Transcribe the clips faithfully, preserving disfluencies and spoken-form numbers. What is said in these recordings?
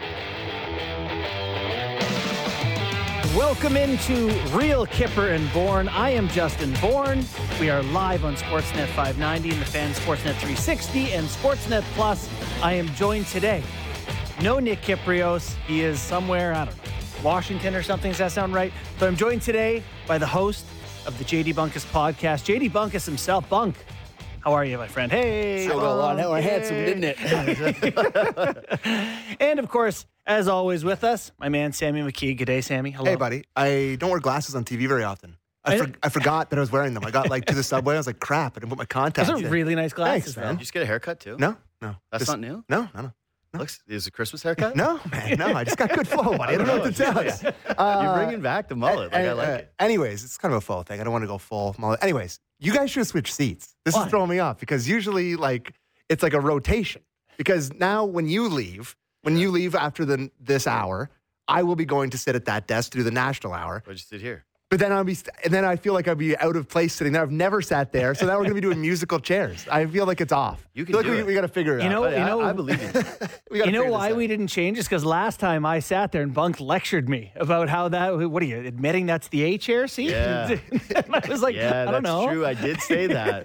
Welcome into Real Kipper and Bourne. I am Justin Bourne. We are live on Sportsnet five ninety and the Fan Sportsnet three sixty and Sportsnet Plus. I am joined today. No Nick Kypreos. He is somewhere, I don't know, Washington or something. Does that sound right? So I'm joined today by the host of the J D Bunkus podcast, J D Bunkus himself. Bunk, how are you, my friend? Hey. Sure got a lot more handsome, didn't it? And, of course, as always with us, my man, Sammy McKee. Good day, Sammy. Hello. Hey, buddy. I don't wear glasses on T V very often. I, for, I forgot that I was wearing them. I got like to the subway. I was like, crap. I didn't put my contacts Those are in. really nice glasses, Thanks, man. man. You just get a haircut too? No, no. That's Just- not new? No, no, no. Looks, is it a Christmas haircut? No, man. No, I just got good flow, buddy. I don't know what to tell you. You're bringing back the mullet. Like, I like uh, it. Anyways, it's kind of a faux thing. I don't want to go full mullet. Anyways, you guys should switch seats. This Why? is throwing me off because usually, like, it's like a rotation. Because now when you leave, when you leave after the this hour, I will be going to sit at that desk to do the national hour. Why'd you sit here? But then I'll be, st- and then I feel like I'll be out of place sitting there. I've never sat there, so now we're going to be doing musical chairs. I feel like it's off. You can I feel do like it. we, we got to figure it You out. know- Buddy, I, know- I believe in you. We gotta You know figure why this out. we didn't change? Is because last time I sat there and Bunk lectured me about how that, what are you, admitting that's the A chair seat? Yeah. And I was like, Yeah, I don't that's know. true. I did say that.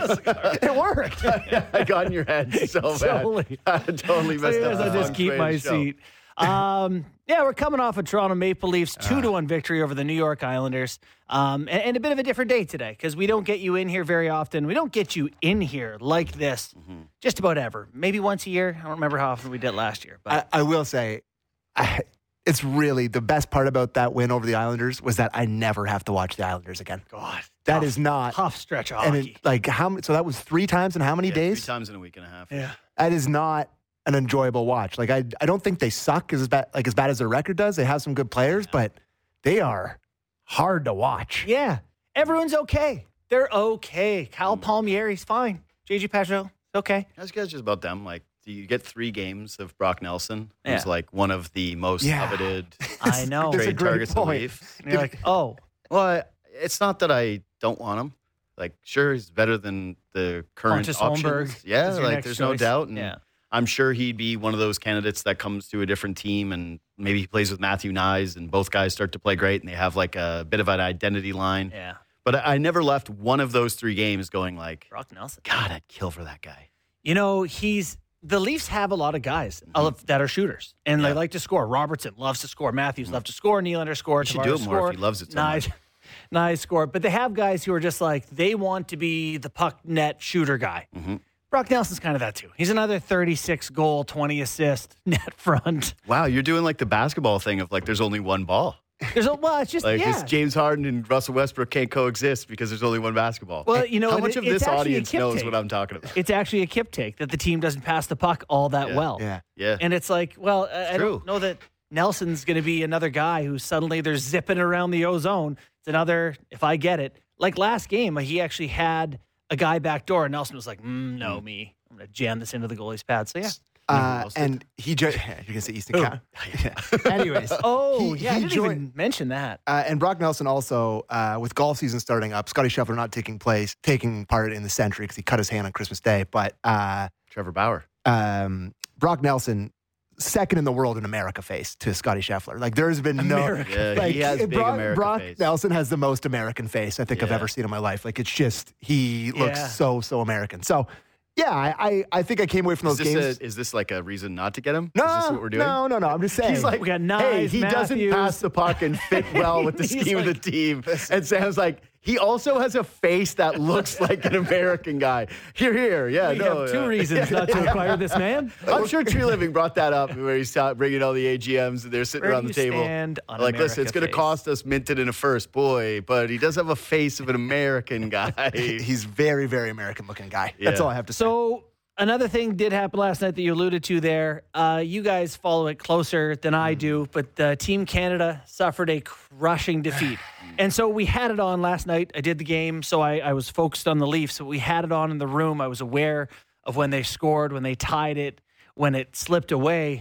It worked. I got in your head so bad. Totally. I totally So messed yes, up. I the just fun keep trade my show. seat. Um, yeah, we're coming off a Toronto Maple Leafs two to one victory over the New York Islanders. Um, and, and a bit of a different day today because we don't get you in here very often. We don't get you in here like this Mm-hmm. just about ever. Maybe once a year. I don't remember how often we did last year. But I, I will say, I, it's really the best part about that win over the Islanders was that I never have to watch the Islanders again. God, That tough, is not. tough stretch of And hockey. it, like how many? So that was three times in how many Yeah, days? Three times in a week and a half. yeah. That is not an enjoyable watch. Like I, I don't think they suck as bad, like as bad as their record does. They have some good players, but they are hard to watch. Yeah. Everyone's okay. They're okay. Kyle Mm. Palmieri's fine. J G Pageau, okay. I was just about them. Like, do you get three games of Brock Nelson, who's Yeah. like one of the most Yeah. coveted I know. That's a trade great targets of the point. Leafs? And you're like, oh, Well, I- it's not that I don't want him. Like, sure, he's better than the current Pontus options. Holmberg Yeah, is your like next there's no choice. doubt. And Yeah. I'm sure he'd be one of those candidates that comes to a different team and maybe he plays with Matthew Nyes and both guys start to play great and they have like a bit of an identity line. yeah. But I, I never left one of those three games going like, Brock Nelson. God, I'd kill for that guy. You know, he's the Leafs have a lot of guys of- that are shooters, and they Yeah. like to score. Robertson loves to score. Matthews loves to score. Nylander score. He should do Tavares it more score. if he loves it so Nice, much. nice score. But they have guys who are just like they want to be the puck net shooter guy. Mm-hmm. Brock Nelson's kind of that too. He's another thirty-six goal, twenty assist net front. Wow, you're doing like the basketball thing of like there's only one ball. There's a well, it's just Like yeah. it's James Harden and Russell Westbrook can't coexist because there's only one basketball. Well, you know, how and much it- of it's this actually a audience Kip knows take. what I'm talking about? It's actually a Kip take that the team doesn't pass the puck all that Yeah. well. Yeah. Yeah. And it's like, well, I, I True. don't know that Nelson's going to be another guy who suddenly they're zipping around the ozone. It's another, if I get it, like last game, he actually had a guy backdoor, and Nelson was like, mm, no, me. I'm going to jam this into the goalie's pad. So, yeah. Uh, lost it. and he just, you're going to say Easton Who? County. Anyways. Oh, He- yeah. I he didn't joined- even mention that. Uh, and Brock Nelson also, uh, with golf season starting up, Scotty Scheffler not taking place, taking part in the Century because he cut his hand on Christmas Day. But uh, Trevor Bauer. um, Brock Nelson, second in the world in America face to Scotty Scheffler. Like there's been America. no. Yeah, Like, he has big Brock, America Brock face. Nelson has the most American face I think I've Yeah. ever seen in my life. Like it's just he looks Yeah. so so American. So yeah, I I, I think I came away from Is those this, games. a, is this like a reason not to get him? no, is this what we're doing? no, no, no. I'm just saying. He's like, We got hey, Nyes, he doesn't Matthews. pass the puck and fit well with the He's scheme of like- the team. And Sam's like, he also has a face that looks like an American guy. Here, here, yeah, We no. have two yeah. reasons not to acquire this man. I'm sure Tree Living brought that up where he's ta- bringing all the A G Ms and they're sitting Where around do the you table. stand on Like, listen, it's America going to face? cost us minted in a first, boy, but he does have a face of an American guy. He's very very American looking guy. That's Yeah. all I have to say. So another thing did happen last night that you alluded to there. Uh, you guys follow it closer than I do, but uh, Team Canada suffered a crushing defeat. And so we had it on last night. I did the game, so I, I was focused on the Leafs. So we had it on in the room. I was aware of when they scored, when they tied it, when it slipped away.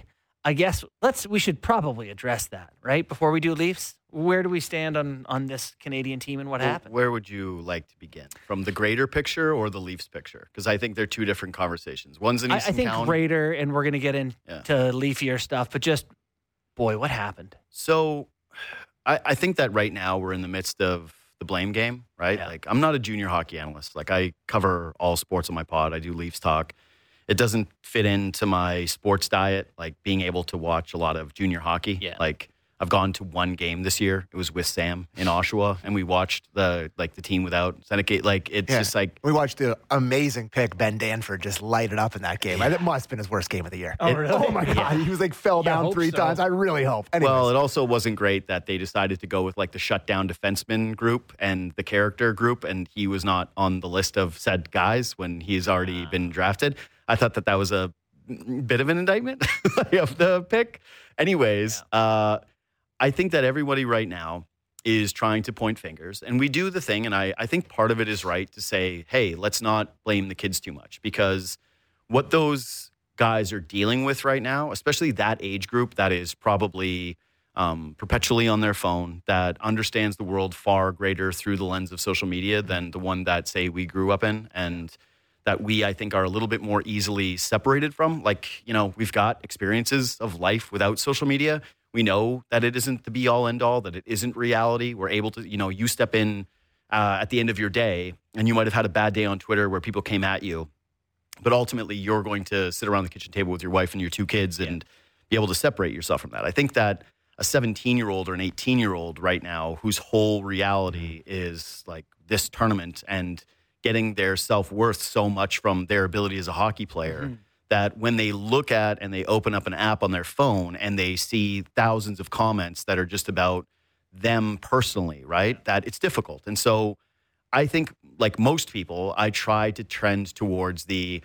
I guess let's we should probably address that, right? Before we do Leafs, where do we stand on on this Canadian team and what Well, happened? Where would you like to begin? From the greater picture or the Leafs picture? Because I think they're two different conversations. One's in I, I Easton think County. greater, and we're going to get into Yeah. leafier stuff, but just boy, what happened? So I, I think that right now we're in the midst of the blame game, right? Yeah. Like I'm not a junior hockey analyst. Like I cover all sports on my pod. I do Leafs talk. It doesn't fit into my sports diet, like being able to watch a lot of junior hockey. Yeah. Like I've gone to one game this year. It was with Sam in Oshawa, and we watched the like the team without Seneca. Like it's Yeah. just like We watched the amazing pick, Ben Danford, just light it up in that game. It must have been his worst game of the year. Oh, really? Oh, my God. Yeah. He was like, fell Yeah, down hope three so. times. I really hope. Anyways. Well, it also wasn't great that they decided to go with like the shutdown defenseman group and the character group, and he was not on the list of said guys when he's already Ah. been drafted. I thought that that was a bit of an indictment of the pick. Anyways, uh, I think that everybody right now is trying to point fingers, and we do the thing, and I, I think part of it is right to say, hey, let's not blame the kids too much, because what those guys are dealing with right now, especially that age group that is probably um, perpetually on their phone, that understands the world far greater through the lens of social media than the one that, say, we grew up in, and that we, I think, are a little bit more easily separated from. Like, you know, we've got experiences of life without social media. We know that it isn't the be all end all, that it isn't reality. We're able to, you know, you step in uh, at the end of your day and you might have had a bad day on Twitter where people came at you. But ultimately, you're going to sit around the kitchen table with your wife and your two kids and be able to separate yourself from that. I think that a seventeen-year-old or an eighteen-year-old right now whose whole reality is like this tournament and getting their self-worth so much from their ability as a hockey player, mm-hmm. that when they look at and they open up an app on their phone and they see thousands of comments that are just about them personally, right, that it's difficult. And so I think, like most people, I try to trend towards the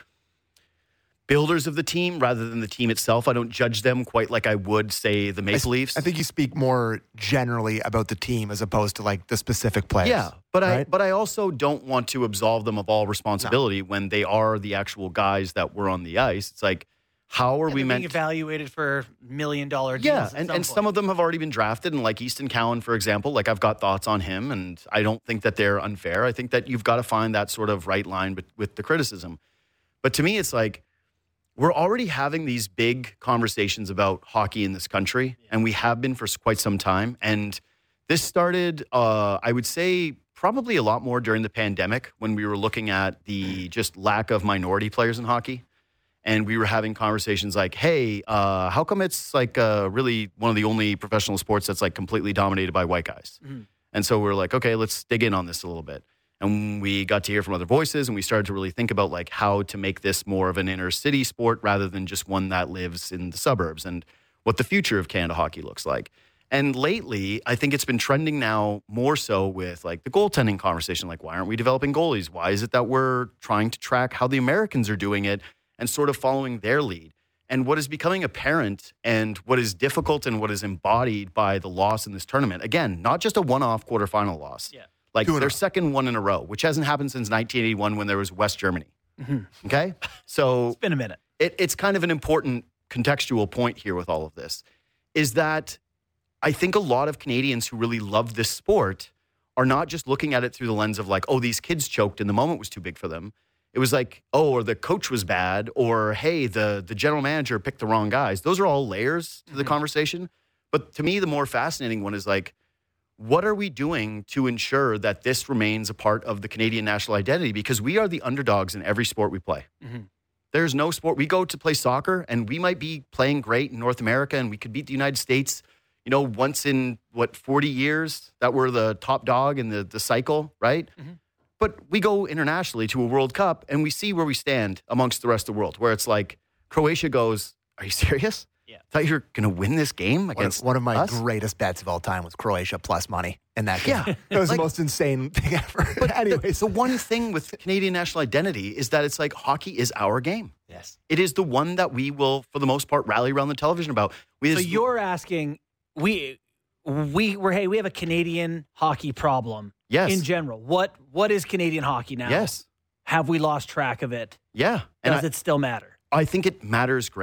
builders of the team rather than the team itself. I don't judge them quite like I would, say, the Maple I, Leafs. I think you speak more generally about the team as opposed to like the specific players. Yeah, but right? I but I also don't want to absolve them of all responsibility no. when they are the actual guys that were on the ice. It's like, how are and we being meant evaluated for million dollar deals? Yeah, at and, some and some of them have already been drafted, and like Easton Cowan, for example, like I've got thoughts on him, and I don't think that they're unfair. I think that you've got to find that sort of right line with the criticism. But to me, it's like, we're already having these big conversations about hockey in this country, and we have been for quite some time. And this started, uh, I would say, probably a lot more during the pandemic when we were looking at the just lack of minority players in hockey. And we were having conversations like, hey, uh, how come it's like uh, really one of the only professional sports that's like completely dominated by white guys? Mm-hmm. And so we we're like, okay, let's dig in on this a little bit. And we got to hear from other voices, and we started to really think about like how to make this more of an inner city sport rather than just one that lives in the suburbs, and what the future of Canada hockey looks like. And lately, I think it's been trending now more so with like the goaltending conversation. Like, why aren't we developing goalies? Why is it that we're trying to track how the Americans are doing it and sort of following their lead? And what is becoming apparent and what is difficult and what is embodied by the loss in this tournament, again, not just a one-off quarterfinal loss. Yeah. Like their second one in a row, which hasn't happened since nineteen eighty-one when there was West Germany. Mm-hmm. Okay? So it's been a minute. It, it's kind of an important contextual point here with all of this, is that I think a lot of Canadians who really love this sport are not just looking at it through the lens of like, oh, these kids choked and the moment was too big for them. It was like, oh, or the coach was bad, or hey, the, the general manager picked the wrong guys. Those are all layers to the mm-hmm. conversation. But to me, the more fascinating one is like, what are we doing to ensure that this remains a part of the Canadian national identity? Because we are the underdogs in every sport we play. Mm-hmm. There's no sport. We go to play soccer, and we might be playing great in North America, and we could beat the United States, you know, once in, what, forty years that we're the top dog in the, the cycle, right? Mm-hmm. But we go internationally to a World Cup, and we see where we stand amongst the rest of the world, where it's like Croatia goes, are you serious? Yeah. Thought you were going to win this game against One of, one of my us? greatest bets of all time was Croatia plus money in that game. Yeah. It was like, the most insane thing ever. But anyways. The, the one thing with Canadian national identity is that it's like hockey is our game. Yes. It is the one that we will, for the most part, rally around the television about. We so just, you're asking, we, we, we're, hey, we have a Canadian hockey problem. Yes. In general. What What is Canadian hockey now? Yes. Have we lost track of it? Yeah. And Does I, it still matter? I think it matters greatly.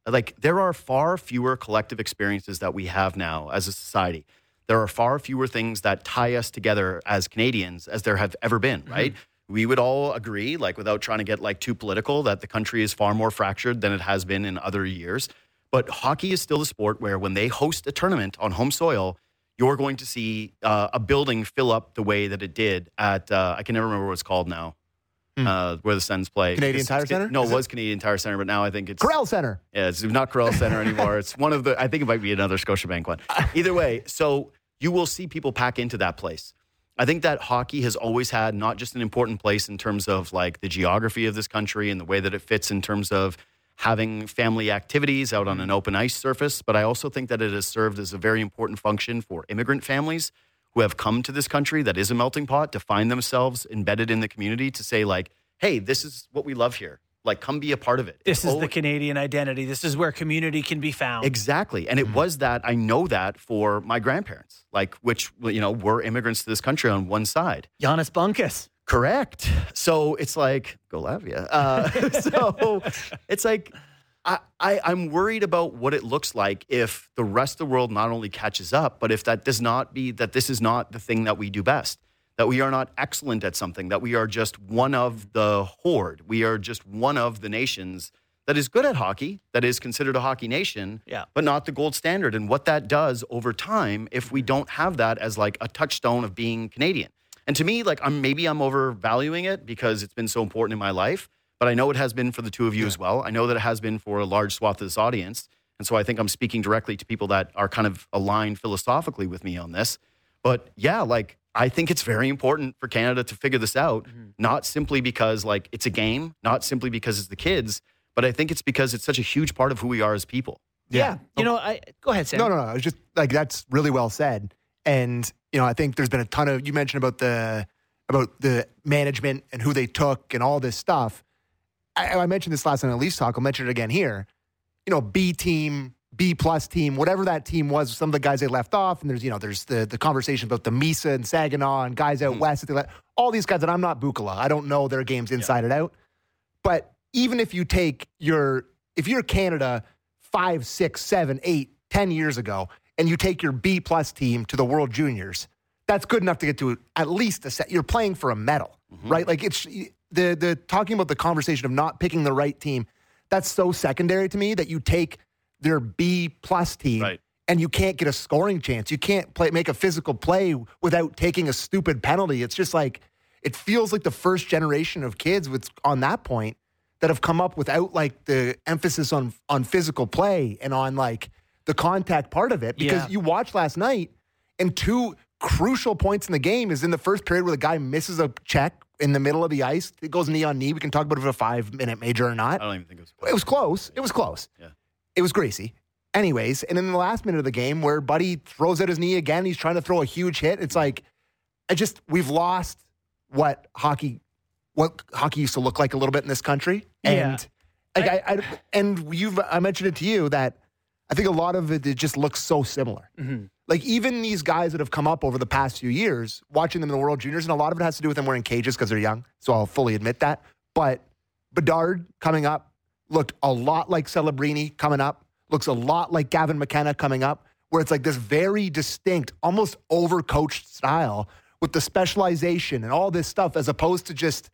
Like, there are far fewer collective experiences that we have now as a society. There are far fewer things that tie us together as Canadians as there have ever been, right? Mm-hmm. We would all agree, like, without trying to get like too political, that the country is far more fractured than it has been in other years. But hockey is still the sport where when they host a tournament on home soil, you're going to see uh, a building fill up the way that it did at, uh, I can never remember what it's called now. Hmm. Uh, where the Sens play. Canadian it's, Tire it's, Center? No, Is it was Canadian Tire Center, but now I think it's... Corel Center. Yeah, it's not Corel Center anymore. It's one of the... I think it might be another Scotiabank one. Either way, so you will see people pack into that place. I think that hockey has always had not just an important place in terms of like the geography of this country and the way that it fits in terms of having family activities out on an open ice surface, but I also think that it has served as a very important function for immigrant families who have come to this country that is a melting pot to find themselves embedded in the community to say like, hey, this is what we love here. Like, come be a part of it. This it's is the Canadian identity. This is where community can be found. Exactly. And it mm-hmm. was that, I know that for my grandparents, like, which, you know, were immigrants to this country on one side. Giannis Bunkus. Correct. So it's like, go Latvia. Uh, so it's like, I, I, I'm worried about what it looks like if the rest of the world not only catches up, but if that does not be, that this is not the thing that we do best. That we are not excellent at something, that we are just one of the horde. We are just one of the nations that is good at hockey, that is considered a hockey nation, yeah. but not the gold standard. And what that does over time, if we don't have that as like a touchstone of being Canadian. And to me, like, I'm maybe I'm overvaluing it because it's been so important in my life, but I know it has been for the two of you yeah. as well. I know that it has been for a large swath of this audience. And so I think I'm speaking directly to people that are kind of aligned philosophically with me on this. But yeah, like, I think it's very important for Canada to figure this out, mm-hmm. not simply because like it's a game, not simply because it's the kids, but I think it's because it's such a huge part of who we are as people. Yeah. yeah. You know, I go ahead, Sam. No, no, no. It's just like, that's really well said. And, you know, I think there's been a ton of, you mentioned about the, about the management and who they took and all this stuff. I, I mentioned this last night on Leafs Talk. I'll mention it again here. You know, B team, B plus team, whatever that team was, some of the guys they left off, and there's, you know, there's the the conversation about the Misa and Saginaw and guys out mm-hmm. west that they let, all these guys that I'm not Bukala. I don't know their games inside yeah. and out. But even if you take your, if you're Canada five, six, seven, eight, ten years ago, and you take your B plus team to the World Juniors, that's good enough to get to at least a set. You're playing for a medal, mm-hmm. right? Like it's the the talking about the conversation of not picking the right team. That's so secondary to me that you take their B plus team right. and you can't get a scoring chance. You can't play, make a physical play without taking a stupid penalty. It's just like, it feels like the first generation of kids with on that point that have come up without like the emphasis on, on physical play and on like the contact part of it. Because yeah. you watched last night and two crucial points in the game is in the first period where the guy misses a check in the middle of the ice. It goes knee on knee. We can talk about if it was a five minute major or not. I don't even think it was close. It was close. It was close. Yeah. It was greasy. Anyways, and in the last minute of the game where Buddy throws out his knee again, he's trying to throw a huge hit. It's like, I just, we've lost what hockey, what hockey used to look like a little bit in this country. And yeah. like I, I, and you've, I mentioned it to you that I think a lot of it, it just looks so similar. Mm-hmm. Like even these guys that have come up over the past few years, watching them in the World Juniors, and a lot of it has to do with them wearing cages because they're young. So I'll fully admit that. But Bedard coming up looked a lot like Celebrini coming up. Looks a lot like Gavin McKenna coming up, where it's like this very distinct, almost overcoached style with the specialization and all this stuff, as opposed to just,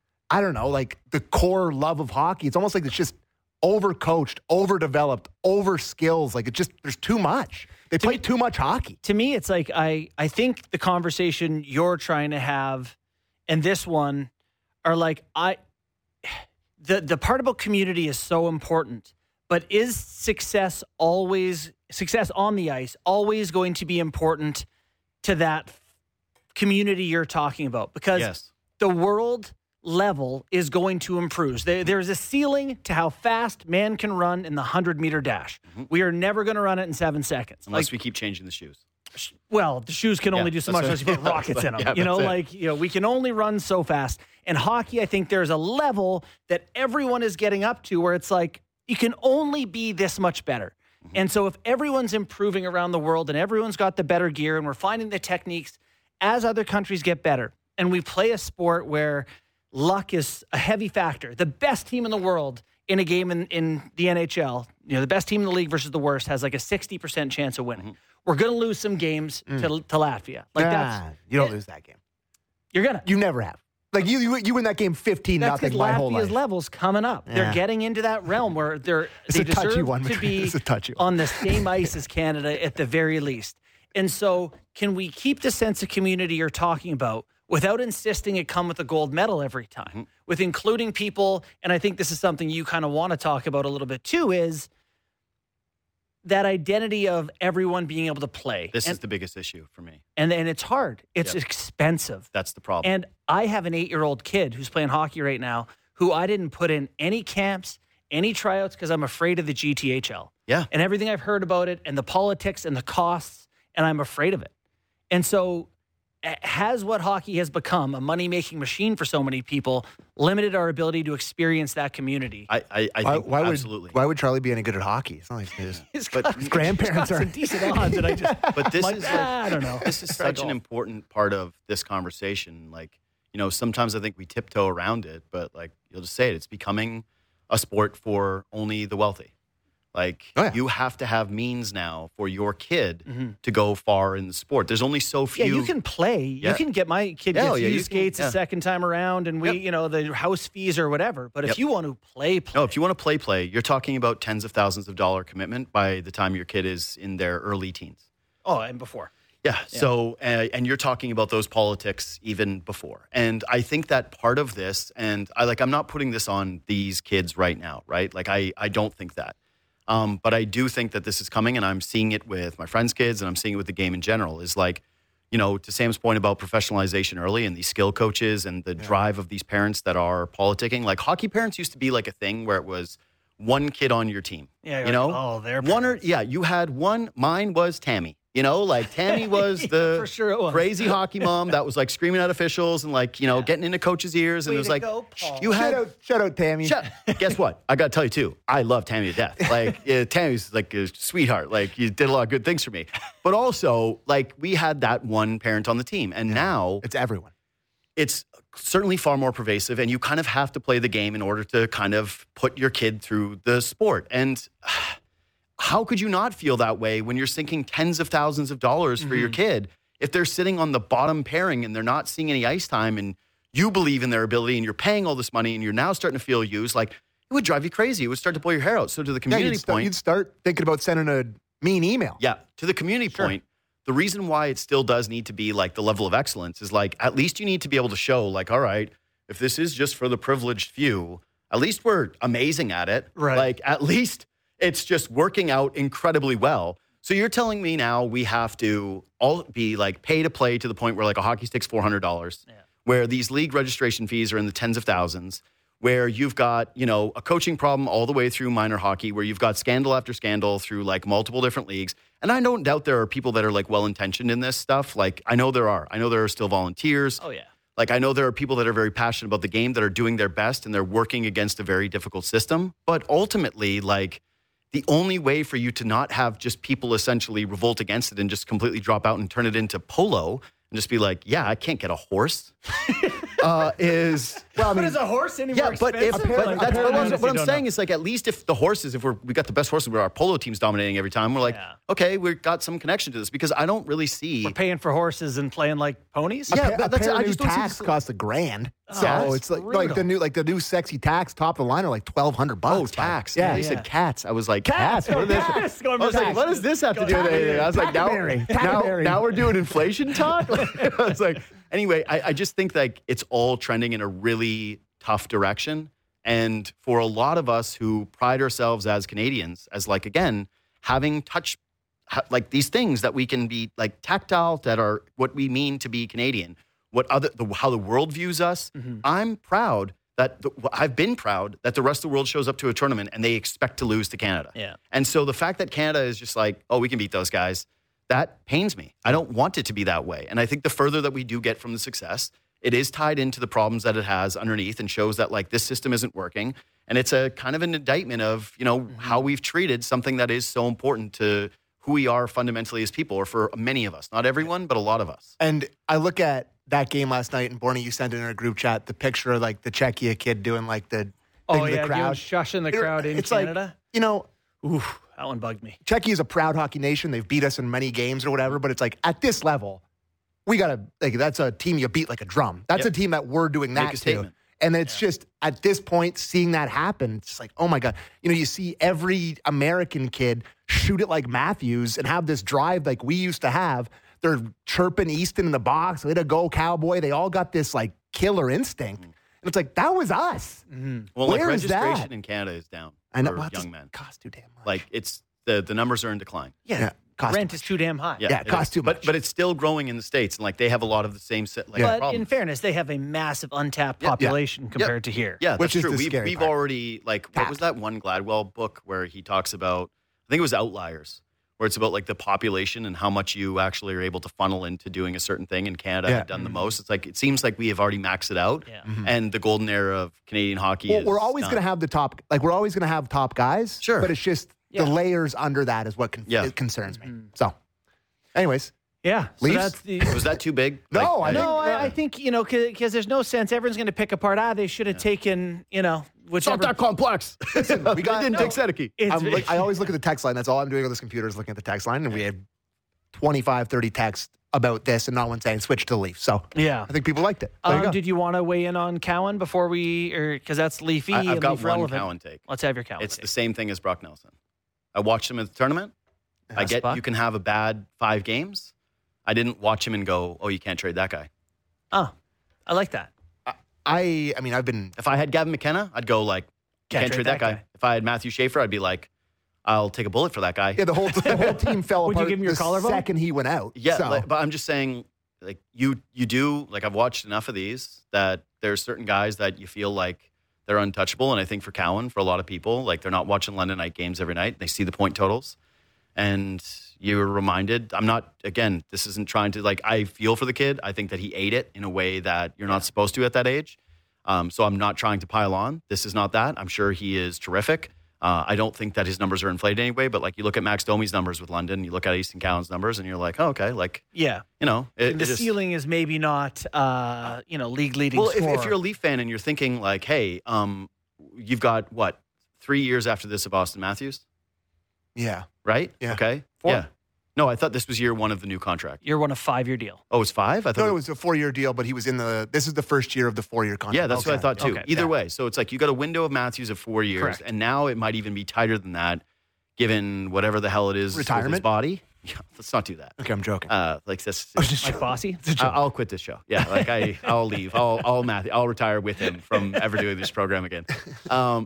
I don't know, like the core love of hockey. It's almost like it's just overcoached, overdeveloped, over skills. Like it just, there's too much. They play too much hockey. To me, it's like, I, I think the conversation you're trying to have and this one are like, I, the, the part about community is so important. But is success always, success on the ice, always going to be important to that community you're talking about? Because yes. the world level is going to improve. There, there's a ceiling to how fast man can run in the hundred-meter dash. Mm-hmm. We are never going to run it in seven seconds. Unless like, we keep changing the shoes. Well, the shoes can only yeah, do so much unless you put rockets in them. Yeah, you know, it. like, you know, we can only run so fast. In hockey, I think there's a level that everyone is getting up to where it's like, you can only be this much better. Mm-hmm. And so if everyone's improving around the world and everyone's got the better gear and we're finding the techniques as other countries get better, and we play a sport where luck is a heavy factor, the best team in the world in a game in, in the N H L, you know, the best team in the league versus the worst has like a sixty percent chance of winning. Mm-hmm. We're going to lose some games mm. to, to Latvia. Like nah, that's you don't it, lose that game. You're going to. You never have. Like you, you, you win that game fifteen nothing my whole life. Latvia's level's coming up. Yeah. They're getting into that realm where they're it's they a touchy deserve one, to be it's a touchy on the same ice as Canada at the very least. And so, can we keep the sense of community you're talking about without insisting it come with a gold medal every time? Mm-hmm. With including people, and I think this is something you kind of want to talk about a little bit too, is that identity of everyone being able to play. This and, is the biggest issue for me. And and it's hard. It's yep. expensive. That's the problem. And I have an eight-year-old kid who's playing hockey right now who I didn't put in any camps, any tryouts because I'm afraid of the G T H L. Yeah. And everything I've heard about it and the politics and the costs, and I'm afraid of it. And so has what hockey has become, a money-making machine for so many people, limited our ability to experience that community? I, I, I why, think why absolutely. Would, why would Charlie be any good at hockey? It's not like his, his, but got, his grandparents are decent odds, and I just. But this like, is like, ah, I don't know. This is such an important part of this conversation. Like, you know, sometimes I think we tiptoe around it, but like you'll just say it, it's becoming a sport for only the wealthy. Like, oh, yeah. you have to have means now for your kid mm-hmm. to go far in the sport. There's only so few. Yeah, you can play. Yeah. You can get my kid yeah, gets yeah, used skates can, yeah. a second time around, and we, yep. you know, the house fees or whatever. But yep. if you want to play, play. No, if you want to play, play, you're talking about tens of thousands of dollar commitment by the time your kid is in their early teens. Oh, and before. Yeah. Yeah. So, uh, and you're talking about those politics even before. And I think that part of this, and I like, I'm not putting this on these kids right now, right? Like, I, I don't think that. Um, but I do think that this is coming, and I'm seeing it with my friends' kids, and I'm seeing it with the game in general, is like, you know, to Sam's point about professionalization early and these skill coaches and the yeah. drive of these parents that are politicking. Like, hockey parents used to be like a thing where it was one kid on your team. Yeah. You know? Like, oh, they're one or, yeah, you had one. Mine was Tammy. You know, like Tammy was the yeah, for sure it was. crazy hockey mom that was like screaming at officials and like, you know, yeah. getting into coaches' ears. And Way it was to like, go, you had. Shout out, shout out Tammy. Shut, guess what? I got to tell you, too. I love Tammy to death. Like, uh, Tammy's like a sweetheart. Like, you did a lot of good things for me. But also, like, we had that one parent on the team. And yeah. now. It's everyone. It's certainly far more pervasive. And you kind of have to play the game in order to kind of put your kid through the sport. And. How could you not feel that way when you're sinking tens of thousands of dollars for mm-hmm. your kid if they're sitting on the bottom pairing and they're not seeing any ice time and you believe in their ability and you're paying all this money and you're now starting to feel used? Like, it would drive you crazy. It would start to pull your hair out. So to the community yeah, you'd start, point. You'd start thinking about sending a mean email. Yeah. To the community sure. point, the reason why it still does need to be like the level of excellence is like, at least you need to be able to show like, all right, if this is just for the privileged few, at least we're amazing at it. Right. Like, at least it's just working out incredibly well. So you're telling me now we have to all be like pay to play to the point where like a hockey stick's four hundred dollars, yeah. where these league registration fees are in the tens of thousands, where you've got, you know, a coaching problem all the way through minor hockey, where you've got scandal after scandal through like multiple different leagues. And I don't doubt there are people that are like well-intentioned in this stuff. Like, I know there are. I know there are still volunteers. Oh, yeah. Like, I know there are people that are very passionate about the game that are doing their best and they're working against a very difficult system. But ultimately, like, the only way for you to not have just people essentially revolt against it and just completely drop out and turn it into polo and just be like, yeah, I can't get a horse, uh, is... Well, I mean, but is a horse any yeah, more but if, expensive? but Like, that's what, I'm, what I'm saying know. is like, at least if the horses, if we're, we got the best horses, where our polo team's dominating every time, we're like, yeah. okay, we've got some connection to this, because I don't really see... We're paying for horses and playing like ponies? Yeah, a, but a that's, pair I of just new don't see tax this- costs a grand. Oh, So that's it's like, brutal. like the new like the new sexy tax top of the line are like twelve hundred Oh, bucks. tax. Yeah, Yeah, they yeah. said cats. I was like, Cats. cats? What, are they- Cats. Going I was for like, tax. what does this have to do with Tax. anything? I was like, now, Tackleberry. now, Tackleberry. now we're doing inflation talk? I was like, anyway, I, I just think like it's all trending in a really tough direction. And for a lot of us who pride ourselves as Canadians, as like, again, having touch, ha- like these things that we can be like tactile, that are what we mean to be Canadian, what other, the, how the world views us. Mm-hmm. I'm proud that the, I've been proud that the rest of the world shows up to a tournament and they expect to lose to Canada. Yeah. And so the fact that Canada is just like, oh, we can beat those guys, that pains me. I don't want it to be that way. And I think the further that we do get from the success, it is tied into the problems that it has underneath and shows that like this system isn't working. And it's a kind of an indictment of, you know, mm-hmm. how we've treated something that is so important to who we are fundamentally as people, or for many of us, not everyone, but a lot of us. And I look at that game last night, and Borny, you sent in our group chat the picture of like the Czechia kid doing like the thing Oh, to yeah, the crowd, shushing the crowd in it's Canada. Like, you know, Ooh, that one bugged me. Czechia is a proud hockey nation. They've beat us in many games or whatever, but it's like at this level, we got to, like, that's a team you beat like a drum. That's Yep. a team that we're doing Make that a to. statement. And it's Yeah. just at this point, seeing that happen, it's just like, oh my God. You know, you see every American kid shoot it like Matthews and have this drive like we used to have. They're chirping Easton in the box, way to go, Cowboy. They all got this like killer instinct. And it's like, that was us. Well, like Where is registration that? in Canada is down I know. for Well, it young doesn't men. cost too damn much. Like it's the the numbers are in decline. yeah. Cost Rent too is much. too damn high. Yeah, it is. costs too But much. but it's still growing in the States, and like they have a lot of the same set, like But problems. in fairness, they have a massive untapped Yeah. population compared to here. Yeah, Which that's is true. the We've, scary we've part. already, like, what was that one Gladwell book where he talks about, I think it was Outliers, where it's about, like, the population and how much you actually are able to funnel into doing a certain thing, and Canada Yeah. had done the most. It's like, it seems like we have already maxed it out, Yeah. and the golden era of Canadian hockey Well, is we're always done. going to have the top, like we're always going to have top guys. Sure. But it's just Yeah. the layers under that is what con- Yeah. it concerns me. So, anyways, Yeah. So Leafs? that's the. Was that too big? No, I Like, No, I, I think, you know, because there's no sense everyone's going to pick apart, ah, they should have taken, you know, It's not whichever. that complex. we got- They didn't no. take Sedeke. It's- I'm like, I always look at the text line. That's all I'm doing on this computer is looking at the text line. And we have twenty-five, thirty texts about this and no one saying switch to the Leafs. So Yeah. I think people liked it. There you Um, go. did you want to weigh in on Cowan before we, or because that's Leafy I, and I've got Leaf one relevant? Cowan take. Let's have your Cowan. It's take. the same thing as Brock Nelson. I watched him at the tournament. I Yes, get Buck. you can have a bad five games. I didn't watch him and go, oh, you can't trade that guy. Oh, I like that. I, I mean, I've been, If I had Gavin McKenna, I'd go like, can't, trade, that, guy. If I had Matthew Schaefer, I'd be like, I'll take a bullet for that guy. yeah, the whole, the whole team fell Would you apart give him your the collarbone? second he went out. Yeah, So, like, but I'm just saying, like you, you do like I've watched enough of these that there's certain guys that you feel like they're untouchable, and I think for Cowan, for a lot of people, like they're not watching London night games every night. They see the point totals, and you're reminded. I'm not again. This isn't trying to like. I feel for the kid. I think that he ate it in a way that you're not supposed to at that age. Um, so I'm not trying to pile on. This is not that. I'm sure he is terrific. Uh, I don't think that his numbers are inflated anyway, but like you look at Max Domi's numbers with London, you look at Easton Cowan's numbers, and you're like, oh, okay, like, Yeah. you know, it, the it just, ceiling is maybe not, uh, you know, league leading well, if, scorer. if you're a Leaf fan and you're thinking like, hey, um, you've got what, three years after this of Austin Matthews, yeah. right? Yeah. Okay. Four. Yeah. No, I thought this was year one of the new contract. You're on a five-year deal. Oh, it's five? I thought No, it it was, was a four-year deal, but he was in the, this is the first year of the four-year contract. yeah, that's what I Okay. thought too. Okay. Either Yeah. way. So it's like you got a window of Matthews of four years, Correct. and now it might even be tighter than that, given whatever the hell it is with his Retirement? body. Yeah, let's not do that. Okay, I'm joking. Uh, like this. I was just Like joking. Bossy? I- I'll quit this show. Yeah, like I, I'll leave. I'll, I'll Matthew. I'll retire with him from ever doing this program again. Um,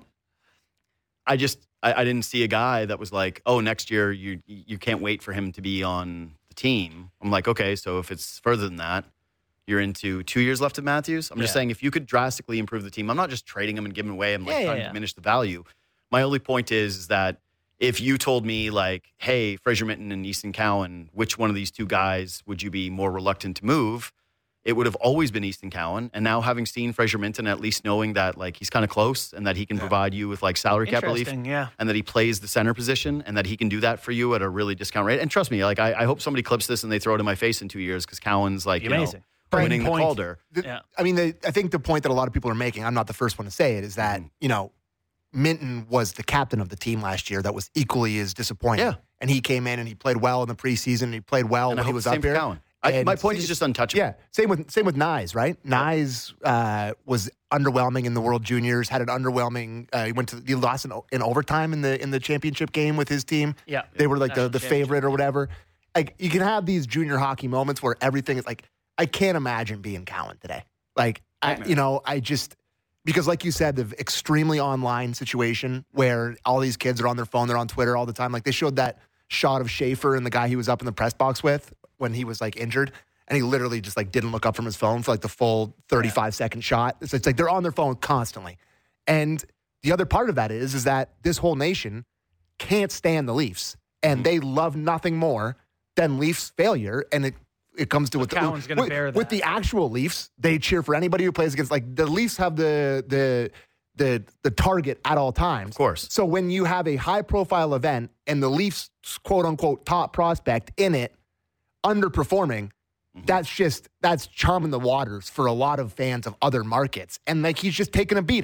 I just, I, I didn't see a guy that was like, oh, next year you, you can't wait for him to be on the team. I'm like, okay, so if it's further than that, you're into two years left of Matthews. I'm just Yeah. saying, if you could drastically improve the team, I'm not just trading him and giving away. I'm like Yeah, yeah, trying yeah. to diminish the value. My only point is, is that if you told me like, hey, Fraser Minton and Easton Cowan, which one of these two guys would you be more reluctant to move? It would have always been Easton Cowan. And now having seen Fraser Minton, at least knowing that like he's kind of close and that he can provide you with like salary cap relief, Interesting, yeah. and that he plays the center position and that he can do that for you at a really discount rate. And trust me, like I, I hope somebody clips this and they throw it in my face in two years because Cowan's like, Be you know, amazing. winning the Point. Calder. The- Yeah. I mean, the, I think the point that a lot of people are making, I'm not the first one to say it, is that, Mhm. you know, Minton was the captain of the team last year that was equally as disappointing. Yeah. And he came in and he played well in the preseason. And he played well And I when he hope was the same up for here. Cowan. I, And my point is see- just untouchable. Yeah, same with same with Nyes, right? Nyes uh, was underwhelming in the World Juniors. Had an underwhelming. Uh, he went to he lost in, in overtime in the in the championship game with his team. Yeah. They were like the, National the championship, favorite or yeah. whatever. Like you can have these junior hockey moments where everything is like I can't imagine being Cowan today. Like I, Nightmare. you know, I just because like you said, the extremely online situation where all these kids are on their phone, they're on Twitter all the time. Like they showed that shot of Schaefer and the guy he was up in the press box with when he was like injured. And he literally just like didn't look up from his phone for like the full thirty-five second shot. It's, it's like they're on their phone constantly. And the other part of that is, is that this whole nation can't stand the Leafs. And Mm-hmm. they love nothing more than Leafs failure. And it, it comes to So with, the, Cowan's gonna with, bear with that. the actual Leafs, they cheer for anybody who plays against, like the Leafs have the, the, the, the target at all times. Of course. So when you have a high profile event and the Leafs quote unquote top prospect in it underperforming, that's just that's charming the waters for a lot of fans of other markets. And like he's just taking a beating.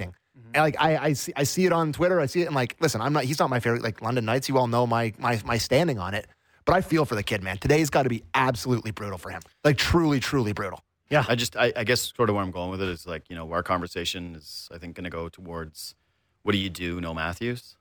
And like I, I see, I see it on Twitter. I see it, and like, listen, I'm not. He's not my favorite. Like London Knights, you all know my my my standing on it. But I feel for the kid, man. Today's got to be absolutely brutal for him. Like truly, truly brutal. Yeah, I just, I, I guess, sort of where I'm going with it is like, you know, our conversation is, I think, going to go towards what do you do, no Matthews,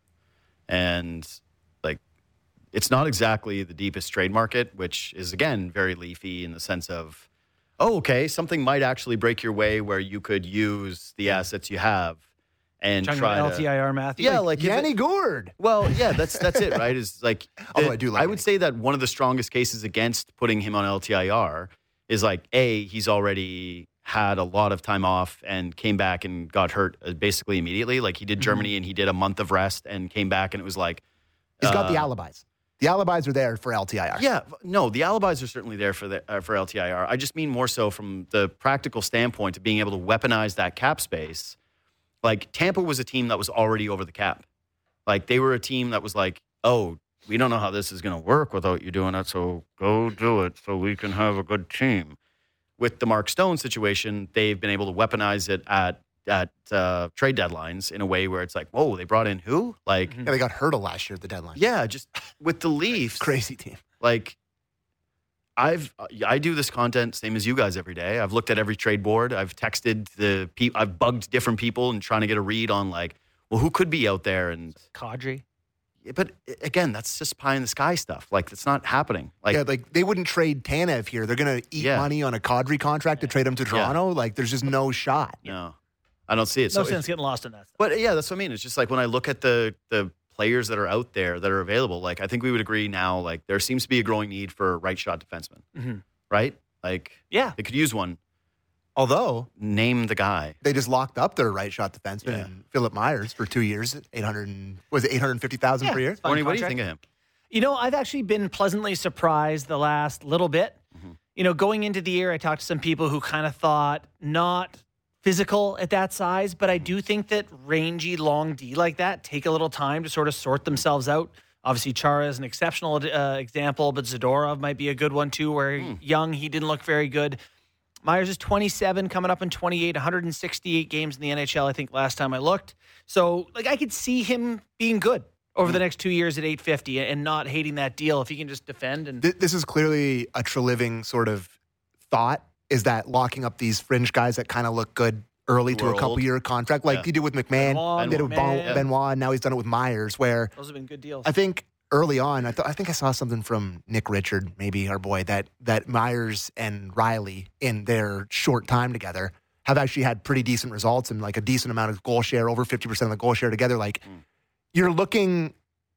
and like, it's not exactly the deepest trade market, which is again very leafy in the sense of, oh, okay, something might actually break your way where you could use the assets you have and Talking try about to L T I R, Matthew. Yeah, like if Yanni it- Gourde. Well, yeah, that's that's it, right? Is like Although the- I do like I Yanni. would say that one of the strongest cases against putting him on L T I R is like A, he's already had a lot of time off and came back and got hurt uh, basically immediately. Like he did Germany and he did a month of rest and came back and it was like He's got the uh, alibis. The alibis are there for L T I R. Yeah, no, the alibis are certainly there for the uh, for L T I R. I just mean more so from the practical standpoint of being able to weaponize that cap space. Like Tampa was a team that was already over the cap. Like they were a team that was like, oh, we don't know how this is going to work without you doing it, so go do it so we can have a good team. With the Mark Stone situation, they've been able to weaponize it at at uh, trade deadlines in a way where it's like, whoa, they brought in who? Like, Yeah, they got hurdle last year at the deadline. yeah, just with the Leafs, Crazy team. like I've I do this content same as you guys every day. I've looked at every trade board. I've texted the people. I've bugged different people and trying to get a read on like, well, who could be out there? And Kadri. but again, that's just pie in the sky stuff. Like it's not happening. Like yeah, like they wouldn't trade Tanev here. They're going to eat Yeah. money on a Kadri contract to trade him to Toronto. Like there's just no shot. no, I don't see it. No so sense if- getting lost in that stuff. But yeah, that's what I mean. It's just like when I look at the the players that are out there that are available. Like I think we would agree now. Like there seems to be a growing need for a right shot defenseman. Mhm. Right? Like Yeah. they could use one. Although Name the guy. they just locked up their right shot defenseman, Yeah. and Philip Myers, for two years at eight hundred. Was it eight hundred fifty thousand Yeah. per year? Fine Barney, what do you contract. think of him? You know, I've actually been pleasantly surprised the last little bit. Mm-hmm. You know, going into the year, I talked to some people who kind of thought not physical at that size, but I do think that rangy, long D like that take a little time to sort of sort themselves out. Obviously, Chara is an exceptional uh, example, but Zadorov might be a good one too, where Hmm. young, he didn't look very good. Myers is twenty-seven, coming up in twenty-eight, one hundred sixty-eight games in the N H L, I think, last time I looked. So, like, I could see him being good over the next two years at eight fifty and not hating that deal if he can just defend. And Th- This is clearly a Treliving sort of thought, is that locking up these fringe guys that kind of look good early Who to are a couple old. year contract, like Yeah. he did with McMahon, Benoit, did it with Bon- McMahon. Benoit, and now he's done it with Myers, where those have been good deals. I think early on, I thought I think I saw something from Nick Richard, maybe our boy, that that Myers and Riley in their short time together have actually had pretty decent results and like a decent amount of goal share, over fifty percent of the goal share together. Like Mm. you're looking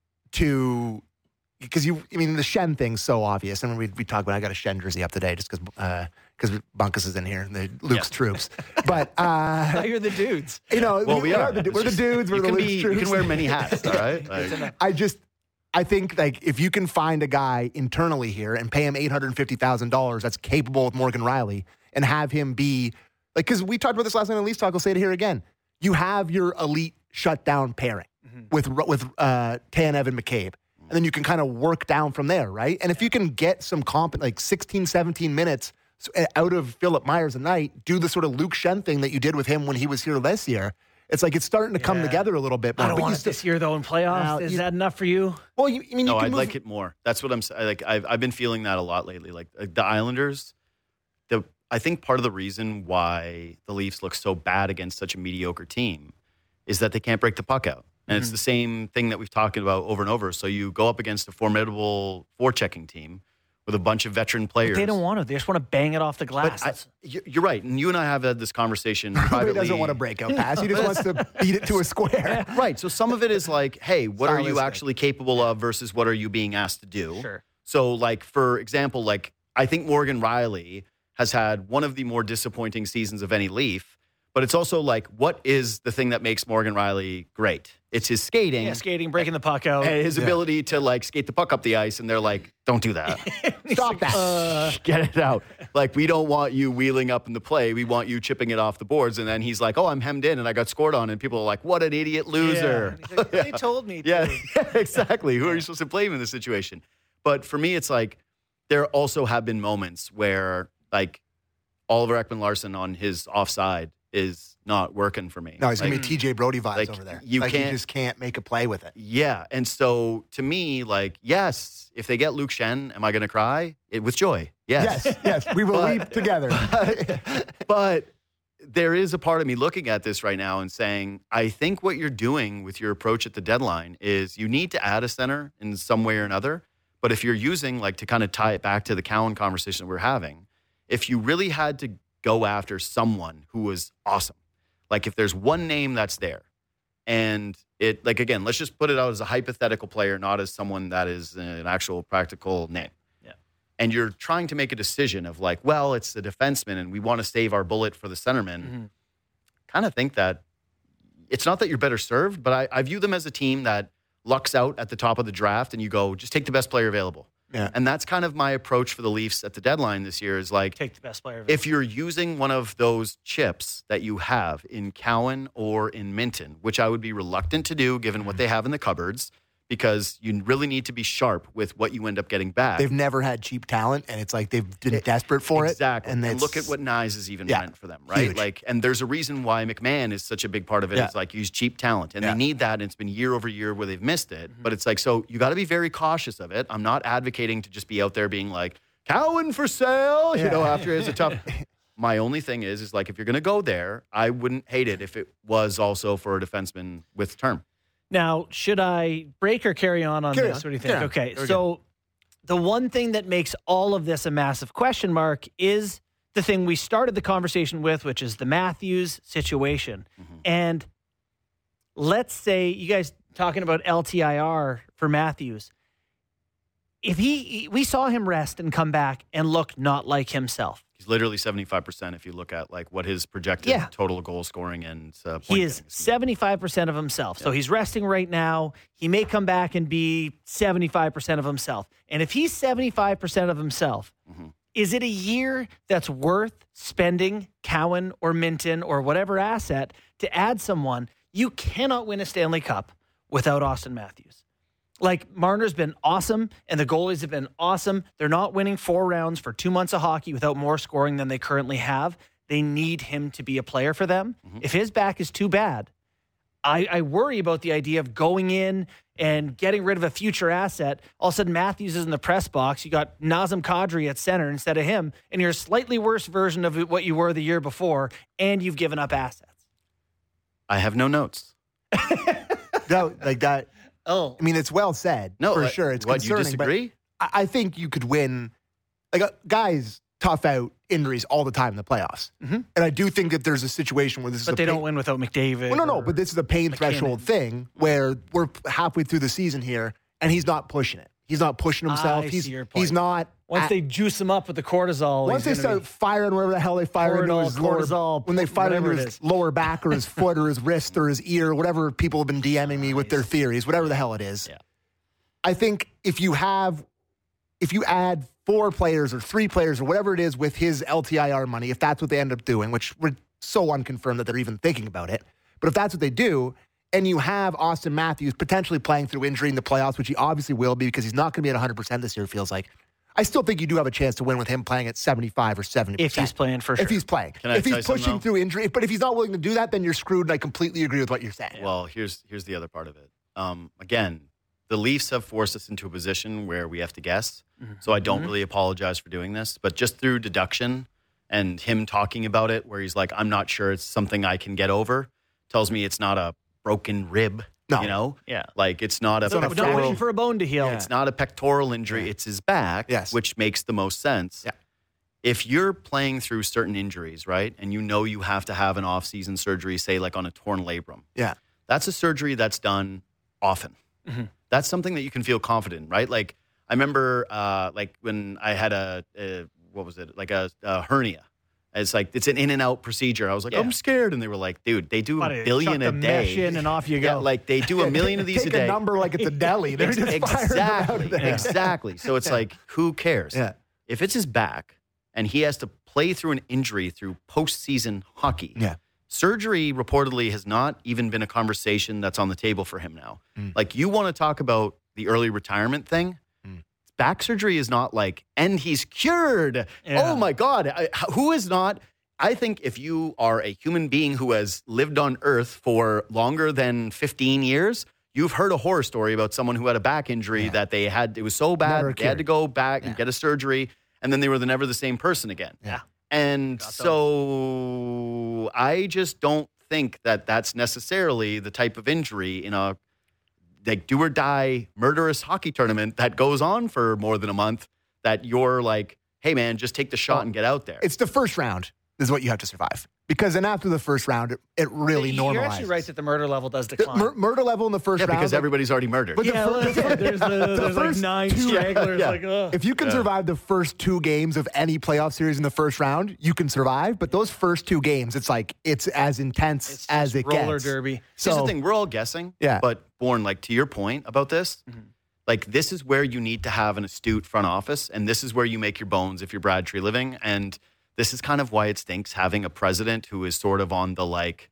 to, because you, I mean, the Shen thing's so obvious. And we we talk about, I got a Shen jersey up today just because because Bunkus is in here, the Luke's Yeah. troops. But uh, Now you're the dudes. you know, Well, we are. the, It's we're the just- dudes. We're you the can Luke's be, troops. you can wear many hats, all right? Like, I just, I think like if you can find a guy internally here and pay him eight hundred fifty thousand dollars that's capable with Morgan Riley and have him be like, because we talked about this last night on Leafs Talk, I'll say it here again. You have your elite shutdown pairing with with uh, Tanev and McCabe. And then you can kind of work down from there, right? And if you can get some comp, like sixteen, seventeen minutes out of Philip Myers a night, do the sort of Luke Shen thing that you did with him when he was here this year. It's like it's starting to come Yeah. together a little bit more. I don't but want you it still- this year, though, in playoffs. Well, Is you- that enough for you? Well, you, I mean, you no, can I'd move, like it more. That's what I'm saying. Like I've I've been feeling that a lot lately. Like uh, the Islanders, the I think part of the reason why the Leafs look so bad against such a mediocre team is that they can't break the puck out. And it's the same thing that we've talked about over and over. So you go up against a formidable forechecking team with a bunch of veteran players. They don't want to. They just want to bang it off the But glass. I, That's- you- you're right. And you and I have had this conversation Nobody privately. doesn't want to break out pass. He just wants to beat it to a square. Right. So some of it is like, hey, what are you Stylistic. actually capable of versus what are you being asked to do? Sure. So, like, for example, like, I think Morgan Riley has had one of the more disappointing seasons of any Leaf, but it's also like, what is the thing that makes Morgan Riley great? It's his skating yeah, skating, breaking the puck out. and his Yeah. ability to, like, skate the puck up the ice, and they're like, don't do that. Stop that. Uh, Get it out. Like, we don't want you wheeling up in the play. We want you chipping it off the boards. And then he's like, oh, I'm hemmed in and I got scored on. And people are like, what an idiot loser. Yeah. He's like, they told me to. Yeah, exactly. Who are you supposed to blame in this situation? But for me, it's like there also have been moments where, like, Oliver Ekman Larson on his offside is not working for me. No, he's like, going to be T J Brody vibes like, over there. you like can't- you just can't make a play with it. Yeah. And so to me, like, yes, if they get Luke Shen, am I going to cry? It, with joy. Yes. Yes, yes, we will But- weep together. But there is a part of me looking at this right now and saying, I think what you're doing with your approach at the deadline is you need to add a center in some way or another. But if you're using, like, to kind of tie it back to the Cowan conversation we're having, if you really had to go after someone who was awesome, like if there's one name that's there, and it, like, again, let's just put it out as a hypothetical player, not as someone that is an actual practical name. Yeah. And you're trying to make a decision of like, well, it's the defenseman and we want to save our bullet for the centerman. Mm-hmm. Kind of think that it's not that you're better served, but I, I view them as a team that lucks out at the top of the draft and you go, just take the best player available. Yeah. And that's kind of my approach for the Leafs at the deadline this year is like, Take the best player. if you're using one of those chips that you have in Cowan or in Minton, which I would be reluctant to do given what they have in the cupboards, because you really need to be sharp with what you end up getting back. They've never had cheap talent, and it's like they've been desperate for exactly. it. And, it's- look at what Nyes has even Yeah. meant for them, right? Huge. Like, and there's a reason why McMahon is such a big part of it. Yeah. It's like use cheap talent, and Yeah. they need that. And it's been year over year where they've missed it. But it's like, so you got to be very cautious of it. I'm not advocating to just be out there being like Cowan for sale, you Yeah. know, after it's a tough. My only thing is, is like if you're going to go there, I wouldn't hate it if it was also for a defenseman with term. Now, should I break or carry on on Carry this? on. What do you think? Carry on. Okay, Very so the one thing that makes all of this a massive question mark is the thing we started the conversation with, which is the Matthews situation. Mm-hmm. And let's say you guys talking about L T I R for Matthews. If he, we saw him rest and come back and look not like himself. He's literally seventy-five percent if you look at like what his projected Yeah. total goal scoring and uh, point He is getting is. seventy-five percent of himself. So Yeah. he's resting right now. He may come back and be seventy-five percent of himself. And if he's seventy-five percent of himself, Mm-hmm. is it a year that's worth spending Cowan or Minton or whatever asset to add someone? You cannot win a Stanley Cup without Austin Matthews. Like, Marner's been awesome, and the goalies have been awesome. They're not winning four rounds for two months of hockey without more scoring than they currently have. They need him to be a player for them. Mm-hmm. If his back is too bad, I, I worry about the idea of going in and getting rid of a future asset. All of a sudden, Matthews is in the press box. You got Nazem Kadri at center instead of him, and you're a slightly worse version of what you were the year before, and you've given up assets. I have no notes. no, like that. Oh, I mean, it's well said. No, for I- sure. It's what, you concerning. but disagree? I, I think you could win. Like uh, guys tough out injuries all the time in the playoffs, Mhm. and I do think that there's a situation where this is. but a they pain- don't win without McDavid. Well, no, no, or- but this is a pain McKinnon. threshold thing where we're halfway through the season here, and he's not pushing it. He's not pushing himself. I he's see your point. he's not. Once at- they juice him up with the cortisol, once they he's gonna start be- firing whatever the hell they fire into Cortisol, his lower, cortisol, when they fire into whatever it his is. lower back or his foot or his wrist or his ear, whatever people have been DMing me with their theories, whatever the hell it is. Yeah. I think if you have, if you add four players or three players or whatever it is with his L T I R money, if that's what they end up doing, which we're so unconfirmed that they're even thinking about it, but if that's what they do, and you have Austin Matthews potentially playing through injury in the playoffs, which he obviously will be because he's not going to be at one hundred percent this year, it feels like. I still think you do have a chance to win with him playing at seventy-five or seventy percent. if he's playing for sure. If he's playing. Can I if tell you he's something, pushing though? through injury. But if he's not willing to do that, then you're screwed, and I completely agree with what you're saying. Well, here's here's the other part of it. Um, again, the Leafs have forced us into a position where we have to guess. So I don't really apologize for doing this, but just through deduction and him talking about it, where he's like, "I'm not sure it's something I can get over," tells me it's not a broken rib. No. You know, Yeah. like it's not a So not a don't femoral- waiting for a bone to heal. Yeah. It's not a pectoral injury. It's his back, Yes. which makes the most sense. Yeah. If you're playing through certain injuries, right, and you know you have to have an off-season surgery, say like on a torn labrum, Yeah. that's a surgery that's done often. Mm-hmm. That's something that you can feel confident in, right? Like I remember, uh, like when I had a, a what was it, like a, a hernia. It's like it's an in and out procedure. I was like, Yeah. I'm scared, and they were like, dude, they do Buddy, a billion chuck a the mesh day. in and off you Yeah, go. like they do a million of these Take a day. a number like it's a deli. They're Ex- just firing them out of exactly, there. exactly. So it's like, who cares? Yeah. If it's his back and he has to play through an injury through postseason hockey, Yeah. surgery reportedly has not even been a conversation that's on the table for him now. Mm. Like, you want to talk about the early retirement thing? Mm. Back surgery is not like, and he's cured. Yeah. Oh my God. I, who is not? I think if you are a human being who has lived on Earth for longer than fifteen years, you've heard a horror story about someone who had a back injury Yeah. that they had, it was so bad, Never they had to cured. go back Yeah. and get a surgery, and then they were the, never the same person again. Yeah. And Got those. so I just don't think that that's necessarily the type of injury in a like do or die murderous hockey tournament that goes on for more than a month that you're like, hey man, just take the shot Well, and get out there. It's the first round is what you have to survive. Because then after the first round, it, it really normalizes. You're actually right that the murder level does The decline. mur- murder level in the first yeah, round. because like, everybody's already murdered. But the yeah, fir- well, that's- there's, the, there's like first nine two- stragglers. yeah. Like, ugh. if you can Yeah. survive the first two games of any playoff series in the first round, you can survive. But those first two games, it's like it's as intense It's as just it roller gets. derby. Here's So the thing, we're all guessing. Yeah. But Born, like to your point about this, like this is where you need to have an astute front office, and this is where you make your bones if you're Brad Treliving. And this is kind of why it stinks having a president who is sort of on the like,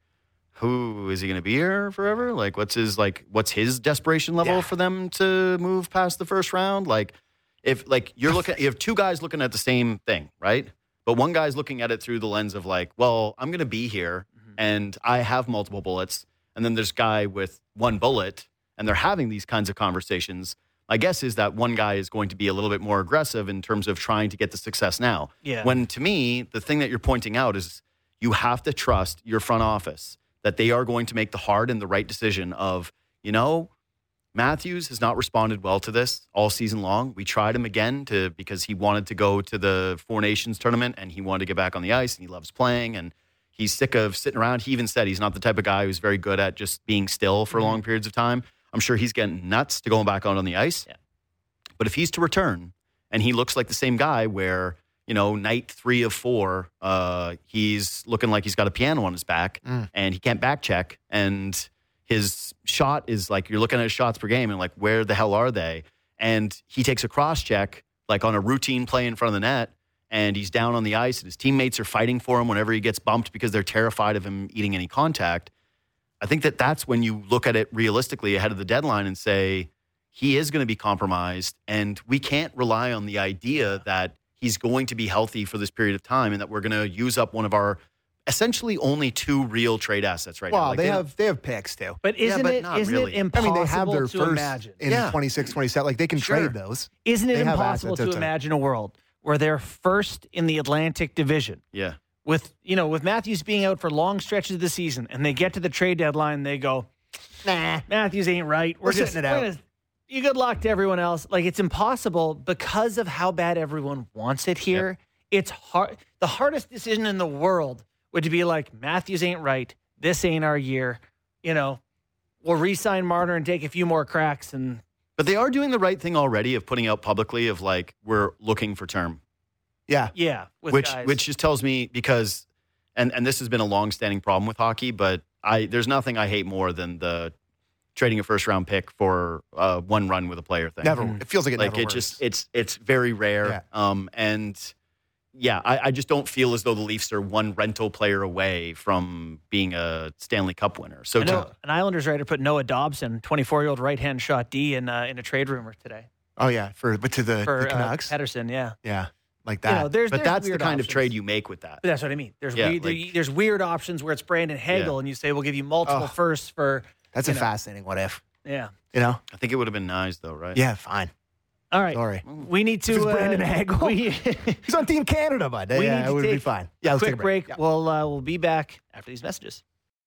who is he going to be here forever? Like, what's his like, what's his desperation level Yeah. for them to move past the first round? Like, if like you're looking, you have two guys looking at the same thing, right? But one guy's looking at it through the lens of like, well, I'm going to be here, and I have multiple bullets, and then there's a guy with one bullet, and they're having these kinds of conversations. My guess is that one guy is going to be a little bit more aggressive in terms of trying to get the success now. Yeah. When to me, the thing that you're pointing out is you have to trust your front office that they are going to make the hard and the right decision of, you know, Matthews has not responded well to this all season long. We tried him again to because he wanted to go to the Four Nations tournament and he wanted to get back on the ice and he loves playing and he's sick of sitting around. He even said he's not the type of guy who's very good at just being still for long periods of time. I'm sure he's getting nuts to going back out on the ice. Yeah. But if he's to return and he looks like the same guy where, you know, night three of four, uh, he's looking like he's got a piano on his back Mm. and he can't back check. And his shot is like, you're looking at his shots per game and like, where the hell are they? And he takes a cross check, like on a routine play in front of the net, and he's down on the ice and his teammates are fighting for him whenever he gets bumped because they're terrified of him eating any contact. I think that that's when you look at it realistically ahead of the deadline and say, he is going to be compromised and we can't rely on the idea that he's going to be healthy for this period of time and that we're going to use up one of our essentially only two real trade assets right now. Well, Like, they have they have picks too. But Yeah, isn't but it not isn't really. it I impossible mean, they have their to first imagine? in Yeah. twenty-six, twenty-seven. Like they can Sure. trade those. Isn't it They have impossible assets to outside. imagine a world where they're first in the Atlantic Division Yeah. with you know with Matthews being out for long stretches of the season, and they get to the trade deadline, and they go, Nah. Matthews ain't right. We're, We're just sitting it out. we're gonna- You good luck to everyone else. Like it's impossible because of how bad everyone wants it here. It's hard. The hardest decision in the world would be like Matthews ain't right. This ain't our year. You know, we'll re-sign Marner and take a few more cracks. And But they are doing the right thing already of putting out publicly of like, we're looking for term. Yeah. yeah, with which guys. which just tells me because and and this has been a long-standing problem with hockey, but I there's nothing I hate more than the trading a first round pick for uh, one run with a player thing. Never. It feels like it like never it works. just it's it's very rare. Yeah. Um and yeah, I, I just don't feel as though the Leafs are one rental player away from being a Stanley Cup winner. So I know to, an Islanders writer put Noah Dobson, twenty-four-year-old right-hand shot D, in uh, in a trade rumor today Oh yeah, for but to the, for the uh, Canucks. Pedersen. Yeah, yeah, like you that. know, there's but there's that's the weird kind of options. trade you make with that. But that's what I mean. There's Yeah, weird, like- there's weird options where it's Brandon Hagel, Yeah. and you say we'll give you multiple Oh. firsts for That's you a know. fascinating what if. yeah. You know? I think it would have been nice though, right? Yeah, fine. All right, Sorry. we need to. If it's uh, Brandon Hagel? We, He's on Team Canada, bud. We yeah, need to it would be take fine. Yeah, let's quick take a break. break. Yeah. We'll uh, we'll be back after these messages.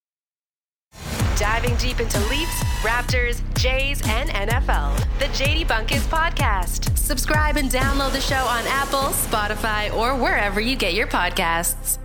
Diving deep into Leafs, Raptors, Jays, and N F L. The J D Bunkus Podcast. Subscribe and download the show on Apple, Spotify, or wherever you get your podcasts.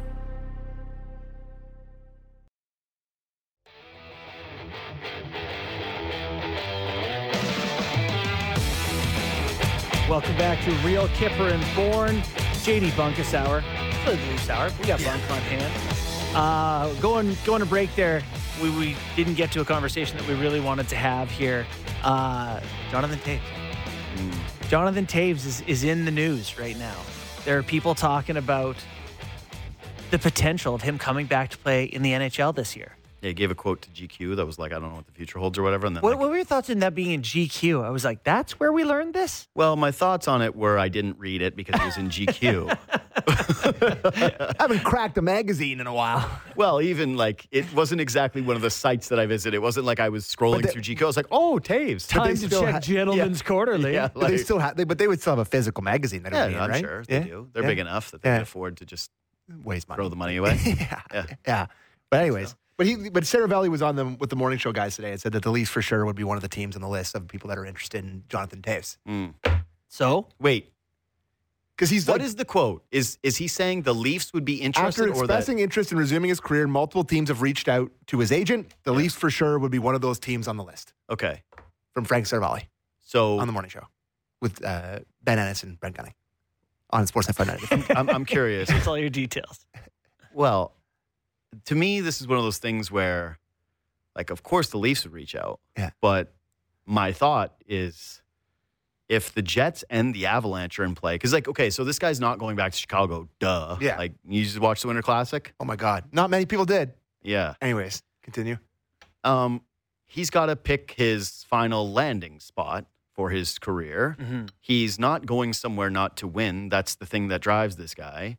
Welcome back to Real Kipper and Born, J D Bunkus Hour. It's really the Leafs Hour. We got Bunk on hand. Uh, going going to break there. We we didn't get to a conversation that we really wanted to have here. Uh, Jonathan Toews. Mm. Jonathan Toews is, is in the news right now. There are people talking about the potential of him coming back to play in the N H L this year. Yeah, he gave a quote to G Q that was like, I don't know what the future holds or whatever. And then What, like, what were your thoughts on that being in G Q? I was like, that's where we learned this? well, my thoughts on it were I didn't read it because it was in G Q. I haven't cracked a magazine in a while. Well, even like it wasn't exactly one of the sites that I visited. It wasn't like I was scrolling they- through G Q. I was like, oh, Taves. Time they to still check ha- Gentleman's Quarterly. Yeah, But they like- still have, they, but they would still have a physical magazine. That it yeah, would be in, I'm right? sure yeah? they do. They're Yeah. big enough that they Yeah. can afford to just Waste money. throw the money away. yeah. Yeah. yeah. But anyways, but he, but Saravelli was on the with the morning show guys today and said that the Leafs for sure would be one of the teams on the list of people that are interested in Jonathan Taves Mm. So, Wait, because he's what like, is the quote? Is is he saying the Leafs would be interested, after or that? expressing interest in resuming his career, multiple teams have reached out to his agent. The Leafs for sure would be one of those teams on the list. Okay, From Frank Saravelli so on the morning show with uh, Ben Ennis and Brent Gunning on Sportsnet five ninety. I'm, I'm curious. that's all your details. Well, to me, this is one of those things where, like, of course the Leafs would reach out. Yeah. But my thought is if the Jets and the Avalanche are in play, because, like, okay, so this guy's not going back to Chicago. Duh. Yeah. Like, you just watched the Winter Classic? Oh my God, not many people did. Yeah. Anyways, continue. Um, he's got to pick his final landing spot for his career. Mm-hmm. He's not going somewhere not to win. That's the thing that drives this guy.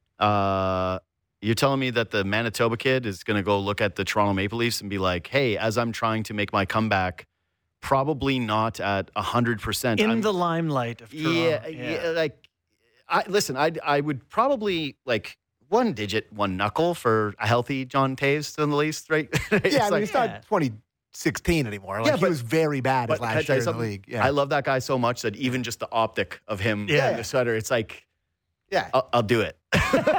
Uh, you're telling me that the Manitoba kid is going to go look at the Toronto Maple Leafs and be like, hey, as I'm trying to make my comeback, probably not at one hundred percent. In I'm, the limelight of Toronto. yeah, yeah, like, I listen, I I would probably, like, one digit, one knuckle for a healthy John Taves in the Leafs, right? It's Yeah, I mean, like, it's yeah. not twenty sixteen anymore. Like, Yeah, he but- was very bad his But can I last tell year you in the something? league. Yeah. I love that guy so much that even just the optic of him Yeah. in the sweater, it's like, yeah. I'll, I'll do it.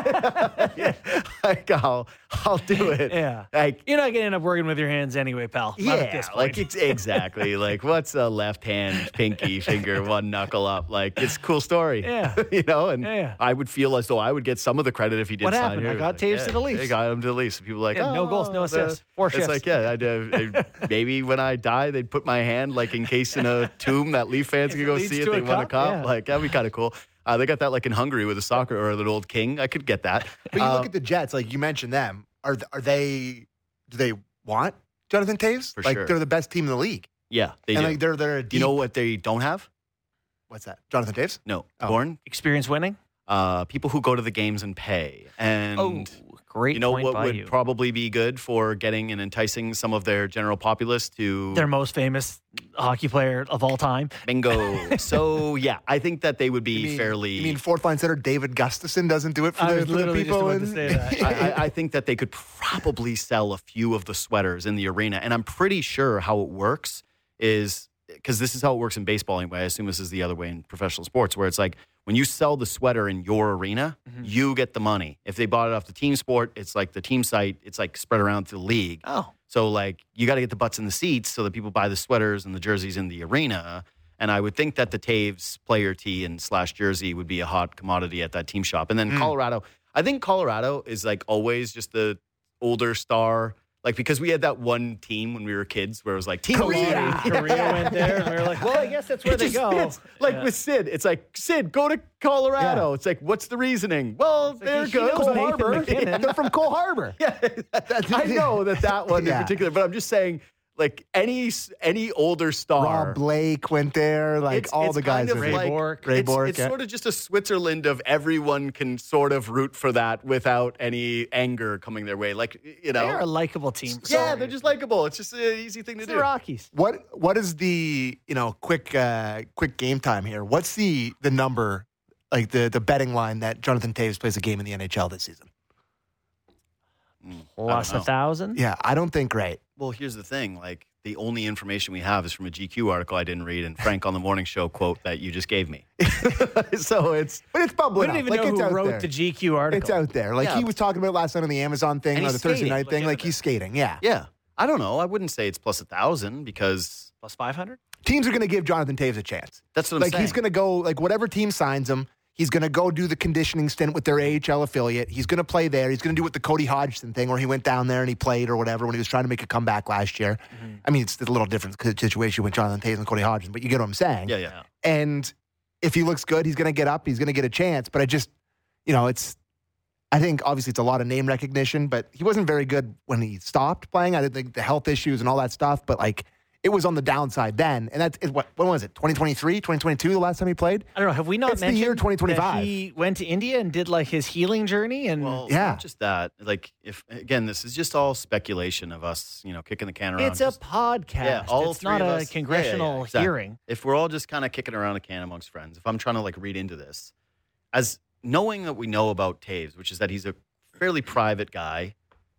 Yeah. Like, I'll, I'll do it. Yeah. Like, You're not going to end up working with your hands anyway, pal. Not at yeah, this point. like it's exactly like what's a left hand, pinky finger, one knuckle up? Like it's a cool story. Yeah. you know, and Yeah, yeah. I would feel as though I would get some of the credit if he did. What sign happened? here. I got Like, Taves yeah, to the Leafs. They got him to the Leafs. People are like, Yeah, no oh, goals, no the- assists, four It's shifts. like, yeah, I'd, uh, I'd- maybe when I die, they'd put my hand like encased in a tomb that Leaf fans If could it go leads see if to they a won a cup, cup. yeah. Like that'd be kind of cool. Uh, they got that like in Hungary with a soccer or an old king. I could get that. But you Um, look at the Jets, like you mentioned them. Are th- are they? Do they want Jonathan Taves? For like sure. they're the best team in the league, yeah, they and do. like they're they're a deep, you know what they don't have? what's that? Jonathan Taves? No, Oh. Born. Experience winning? Uh, people who go to the games and pay. And Oh, great you know point what by would you. probably be good for getting and enticing some of their general populace to Their most famous hockey player of all time. bingo. So yeah, I think that they would be You mean, fairly. You mean fourth line center David Gustafson doesn't do it for I the, was for the literally just people? about to in- say that. I, I, I think that they could probably sell a few of the sweaters in the arena, and I'm pretty sure how it works is because this is how it works in baseball anyway. I assume this is the other way in professional sports, where it's like when you sell the sweater in your arena, Mm-hmm. you get the money. If they bought it off the team sport, it's like the team site. It's like spread around to the league. Oh, So like you got to get the butts in the seats so that people buy the sweaters and the jerseys in the arena. And I would think that the Taves player tee and slash jersey would be a hot commodity at that team shop. And then Mm. Colorado, I think Colorado is like always just the older star. Like because we had that one team when we were kids where it was like Team Korea. Korea. Korea went there, and we were like, well, I guess that's where It they just go. fits. Like Yeah. with Sid, it's like Sid, go to Colorado. Yeah. It's like, what's the reasoning? Well, like they're he good. knows Cole Nathan Harbor. McKinnon. They're from Cole Harbor. Yeah, I know that that one Yeah. in particular, but I'm just saying, like any any older star, Rob Blake went there. Like it's- all it's the guys. kind of are Ray there. like, Bourque. Ray it's, Bourque, it's yeah. sort of just a Switzerland of everyone can sort of root for that without any anger coming their way. Like you know, They're a likable team. yeah, they're just likable. It's just an easy thing to It's do. the Rockies. What what is the you know quick uh, quick game time here? What's the the number like the the betting line that Jonathan Taves plays a game in the N H L this season? Mm, I don't Plus a know. thousand. Yeah, I don't think great. Well, here's the thing. Like the only information we have is from a G Q article I didn't read and Frank on the morning show quote that you just gave me. so it's But it's We bubbling don't up. even Like, know it's who out wrote there. the G Q article. It's out there. Like Yeah. he was talking about last night on the Amazon thing And or he's the Thursday skating. night Look thing. into Like he's that. skating. Yeah. yeah. I don't know. I wouldn't say it's plus a thousand because Plus five hundred. Teams are going to give Jonathan Taves a chance. that's what I'm Like saying. he's going to go like whatever team signs him. He's going to go do the conditioning stint with their A H L affiliate. He's going to play there. He's going to do what the Cody Hodgson thing where he went down there and he played or whatever when he was trying to make a comeback last year. Mm-hmm. I mean, it's a little different situation with Jonathan Taves and Cody Hodgson, but you get what I'm saying. yeah, yeah. And if he looks good, he's going to get up. He's going to get a chance. But I just, you know, it's, I think obviously it's a lot of name recognition, but he wasn't very good when he stopped playing. I didn't think the health issues and all that stuff, but like, it was on the downside then. And that's, what, when was it? twenty twenty-three, twenty twenty-two, the last time he played? I don't know. Have we not It's the mentioned year twenty twenty-five. that he went to India and did like his healing journey? And Well, Yeah. not just that. Like, if again, this is just all speculation of us, you know, kicking the can around. it's a Just- podcast. Yeah, all it's three not of a us- yeah, yeah, congressional yeah, exactly. hearing. If we're all just kind of kicking around a can amongst friends, if I'm trying to like read into this, as knowing that we know about Taves, which is that he's a fairly private guy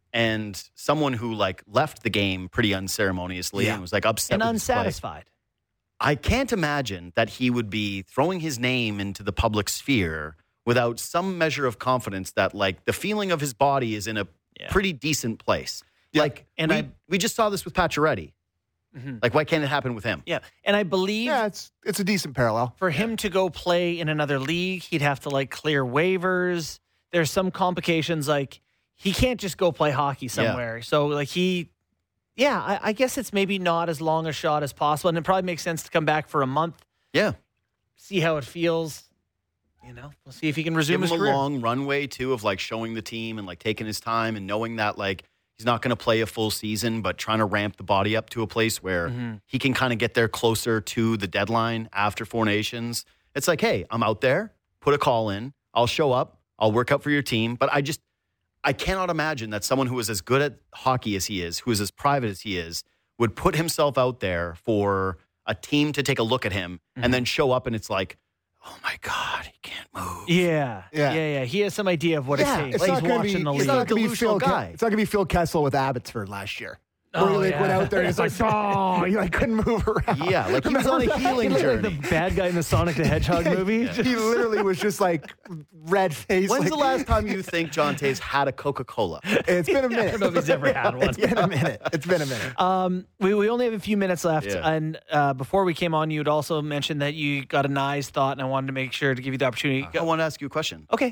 and someone who like left the game pretty unceremoniously Yeah. and was like upset And with his play. unsatisfied. I can't imagine that he would be throwing his name into the public sphere without some measure of confidence that like the feeling of his body is in a Yeah. pretty decent place. Yeah. Like, And we, I- we just saw this with Pacioretty. Mhm. Like, why can't it happen with him? Yeah. And I believe Yeah, it's it's a decent parallel. for him to go play in another league, he'd have to like clear waivers. There's some complications. Like he can't just go play hockey somewhere. So like he, yeah, I, I guess it's maybe not as long a shot as possible. And it probably makes sense to come back for a month, Yeah. see how it feels. You know, we'll see if he can resume Give his him a career. long runway, too, of like showing the team and like taking his time and knowing that like he's not going to play a full season, but trying to ramp the body up to a place where Mm-hmm. he can kind of get there closer to the deadline after Four Nations. It's like, hey, I'm out there, put a call in, I'll show up, I'll work out for your team. But I just, I cannot imagine that someone who is as good at hockey as he is, who is as private as he is, would put himself out there for a team to take a look at him Mm-hmm. and then show up and it's like, oh my God, he can't move. Yeah, yeah, Yeah. yeah, yeah. He has some idea of what Yeah, it takes. It's He's not going to watching be. the It's league. not going to be Delusional Phil. Ke- guy. It's not going to be Phil Kessel with Abbotsford last year. Oh, where he like yeah. went out there and he's like, oh, he like couldn't move around. Yeah, like he was on a healing He looked like journey. the bad guy in the Sonic the Hedgehog movie. He literally was just like red face. When's like, the last time you think John Taves had a Coca-Cola? It's been a I minute. don't know if he's ever had one. It's been a minute. It's been a minute. Um, we, we only have a few minutes left. Yeah. And uh, before we came on, you had also mentioned that you got a nice thought, and I wanted to make sure to give you the opportunity. I want to ask you a question. Okay.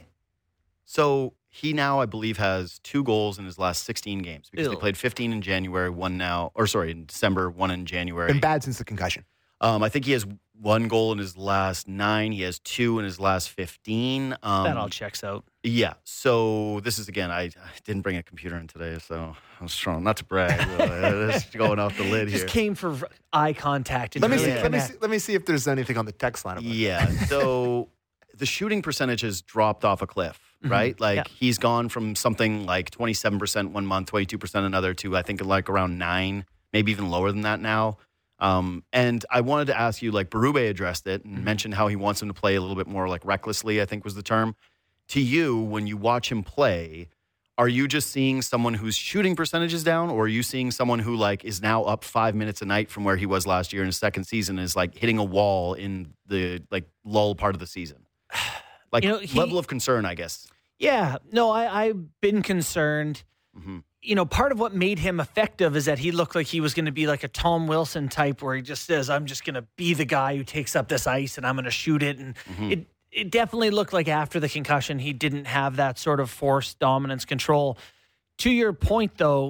So he now, I believe, has two goals in his last sixteen games because Ew. he played fifteen in January, one now, or sorry, in December, one in January. Been bad since the concussion. Um, I think he has one goal in his last nine. He has two in his last fifteen. Um, That all checks out. Yeah. So this is again. I, I didn't bring a computer in today, so I was trying not to brag. uh, It's going off the lid Just here. came for eye contact. And Let me really see. Let me connect. see. Let me see if there's anything on the text line. About it. Yeah. So the shooting percentage has dropped off a cliff, right? Like Yeah. he's gone from something like twenty-seven percent one month, twenty-two percent another to I think like around nine, maybe even lower than that now. Um, and I wanted to ask you, like Berube addressed it and mentioned how he wants him to play a little bit more like recklessly, I think was the term. To you, when you watch him play, are you just seeing someone whose shooting percentage is down, or are you seeing someone who like is now up five minutes a night from where he was last year in his second season, and is like hitting a wall in the like lull part of the season? Like You know, he- level of concern, I guess. Yeah. No, I, I've been concerned. Mm-hmm. You know, part of what made him effective is that he looked like he was going to be like a Tom Wilson type where he just says, I'm just going to be the guy who takes up this ice and I'm going to shoot it. And Mm-hmm. it, it definitely looked like after the concussion, he didn't have that sort of force, dominance, control. To your point, though,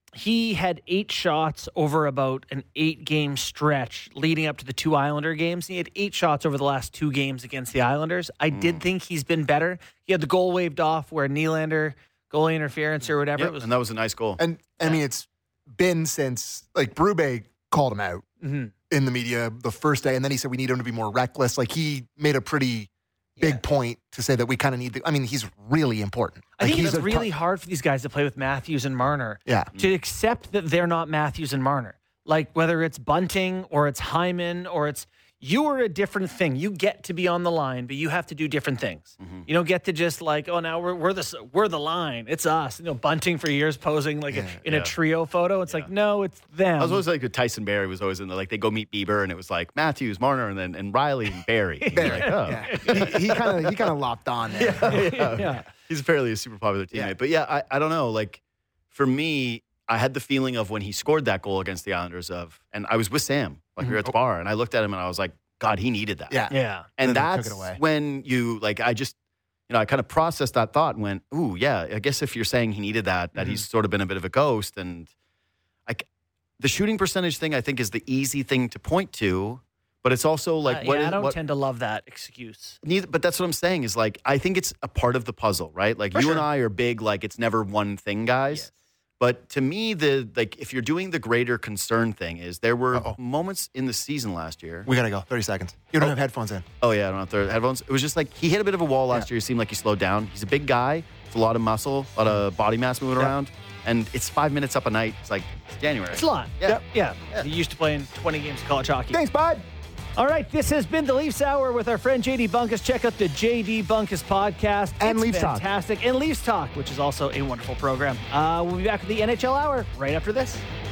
he had eight shots over about an eight game stretch leading up to the two Islander games. He had eight shots over the last two games against the Islanders. I Mm. did think he's been better. He had the goal waved off where Nylander, goalie interference or whatever. Yep, It was and that was a nice goal. And I mean, it's been since like Berube called him out Mhm. in the media the first day, and then he said we need him to be more reckless. Like he made a pretty big Yeah. point to say that we kind of need. The, I mean, he's really important. I Like, think he's it's a really tar- hard for these guys to play with Matthews and Marner. Yeah. To accept that they're not Matthews and Marner. Like whether it's Bunting or it's Hyman or it's you are a different thing. You get to be on the line, but you have to do different things. Mm-hmm. You don't get to just like, oh, now we're we're the we're the line. It's us. You know, Bunting for years posing like a, in Yeah. a trio photo. It's like no, it's them. I was always like with Tyson Berry was always in the like they go meet Bieber and it was like Matthews, Marner, and then and Riley and Barry. And you're like, oh. Yeah. he kind of he kind of lopped on there. yeah. He's fairly a super popular teammate. Yeah. But yeah, I, I don't know. Like for me, I had the feeling of when he scored that goal against the Islanders of, and I was with Sam, like we were at the bar, and I looked at him and I was like, God, he needed that. Yeah. Yeah. And Then they took that's it away. when you like I just you know, I kind of processed that thought and went, ooh, yeah, I guess if you're saying he needed that, that Mm-hmm. he's sort of been a bit of a ghost. And I, c- the shooting percentage thing, I think, is the easy thing to point to. But it's also like, Uh, what yeah, is I don't what, tend to love that excuse. neither, but that's what I'm saying is like, I think it's a part of the puzzle, right? Like For you sure. and I are big, like it's never one thing guys. Yes. But to me, the like if you're doing the greater concern thing is there were Uh-oh. moments in the season last year. We got to go. thirty seconds. You don't have headphones in. Oh, yeah, I don't have the headphones. It was just like he hit a bit of a wall last Yeah. year. He seemed like he slowed down. He's a big guy. It's a lot of muscle, a lot of body mass moving Yeah. around. And it's five minutes up a night. It's like it's January. It's a lot. Yeah. Yep. Yeah. Yeah. He used to playing twenty games of college hockey. Thanks, bud. All right, this has been the Leafs Hour with our friend J D Bunkus. Check out the J D Bunkus podcast. And it's Leafs Talk. fantastic. And Leafs Talk, which is also a wonderful program. Uh, we'll be back with the N H L Hour right after this.